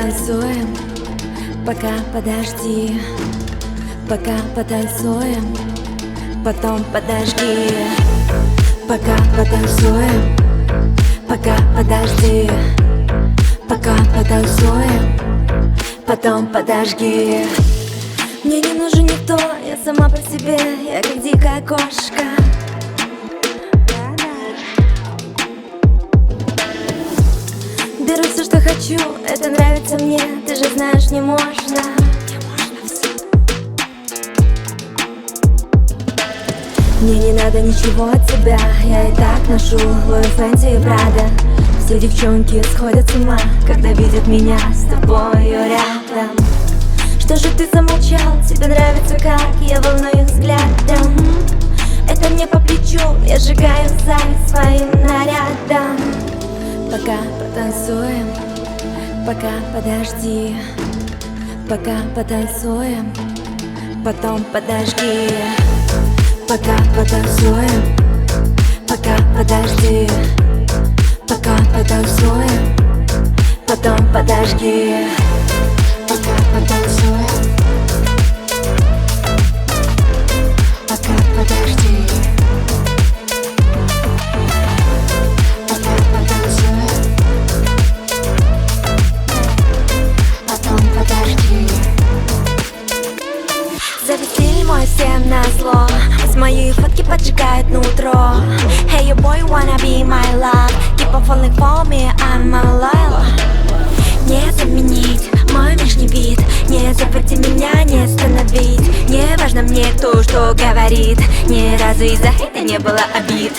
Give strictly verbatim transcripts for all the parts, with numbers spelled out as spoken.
потанцуем, пока подожди. Пока потанцуем, потом подожди. Пока потанцуем, пока подожди. Пока потанцуем, потом подожди. Мне не нужен никто, я сама по себе, я как дикая кошка. Беру все, что хочу, это нравится мне, ты же знаешь, не можно. Мне не надо ничего от тебя, я и так ношу Луи Фэнси и Прада. Все девчонки сходят с ума, когда видят меня с тобою рядом. Что же ты замолчал, тебе нравится, как я волную взглядом. Это мне по плечу, я сжигаю зависть своим нарядом. Пока потанцуем, пока подожди. Пока потанцуем, потом подожди. Пока потанцуем, пока подожди. Пока потанцуем, потом подожди. Пока потанцуем, пока подожди. Пока потанцуем, потом подожди. Завесили мой всем назло, с моей фотки поджигает нутро. Hey, your boy wanna be my love. Keep on falling for me, I'm a loyal. Не заменить мой внешний вид, не запрети меня, не остановить. Не важно мне кто что говорит, ни разу из-за это не было обид.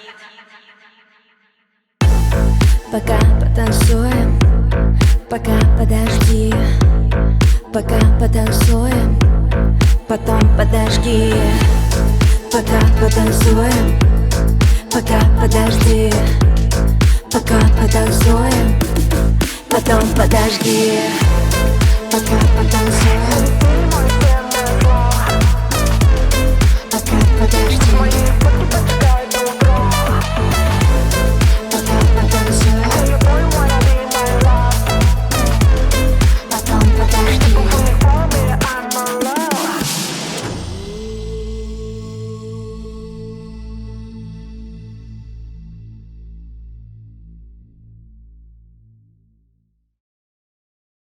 Пока потанцуем, пока подожди. Пока потанцуем, потом подожди. Пока потанцуем, пока подожди. Пока потанцуем, потом подожди. Пока